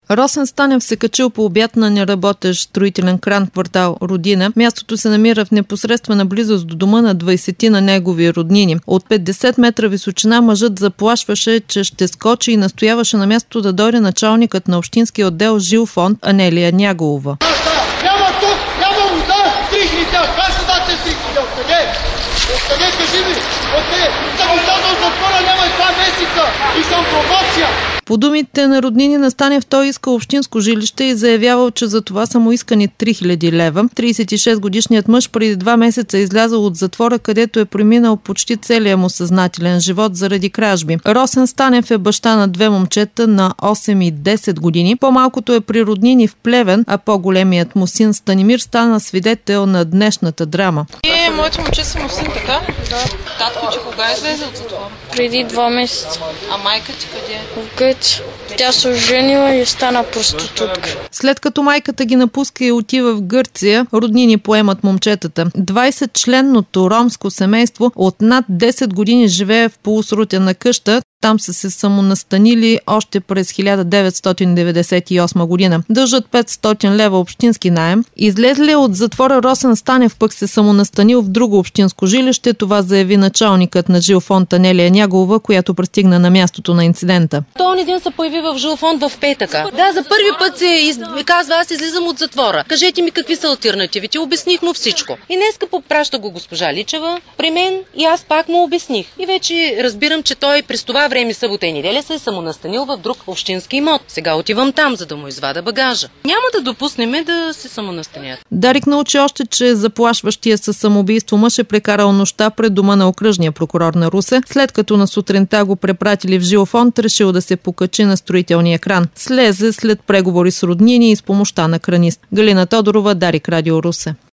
Росен Станев се качил по обяд на неработещ строителен кран в квартал Родина. Мястото се намира в непосредствена близост до дома на 20 на негови роднини. От 50 метра височина мъжът заплашваше, че ще скочи и настояваше на мястото да дойде началникът на общинския отдел Жилфонд Анелия Няголова. Няма тук, няма вода, трихни тя, как ще дате трихни? Откъде? Откъде, кажи ми? Откъде? Съм излязъл от затвора, няма и 2 месеца и съм пробация. По думите на роднини на Станев, той иска общинско жилище и заявявал, че за това са му искани 3000 лева. 36-годишният мъж преди 2 месеца е излязъл от затвора, където е преминал почти целия му съзнателен живот заради кражби. Росен Станев е баща на 2 момчета на 8 и 10 години. По-малкото е при роднини в Плевен, а по-големият му син Станимир стана свидетел на днешната драма. Моето момче са му син, така? Да. Татко, че кога излезе от затвора? Преди 2 месеца. А майка ти къде е? Вкъщи. Тя се оженила и стана проститутка. След като майката ги напуска и отива в Гърция, роднини поемат момчетата. 20-членното ромско семейство от над 10 години живее в полусрутена къща. Там са се самонастанили още през 1998 година. Дължат 500 лева общински наем. Излезли от затвора Росен Станев пък се самонастанил в друго общинско жилище. Това заяви началникът на Жилфонд Анелия Няголова, която пристигна на мястото на инцидента. Този ден се появи в Жилфонд в петъка. Да, за първи път се казва, аз излизам от затвора. Кажете ми какви са алтернативите. Обясних му всичко. И днеска попраща го госпожа Личева при мен и аз пак му обясних. И вече разбирам, че той през това време събота и неделя се е самонастанил в друг общински имот. Сега отивам там, за да му извада багажа. Няма да допуснем да се самонастанят. Дарик научи още, че заплашващия със самоубийство мъж е прекарал нощта пред дома на окръжния прокурор на Русе. След като на сутринта го препратили в Жилфонд, решил да се покачи на строителния кран. Слезе след преговори с роднини и с помощта на кранист. Галина Тодорова, Дарик, Радио Русе.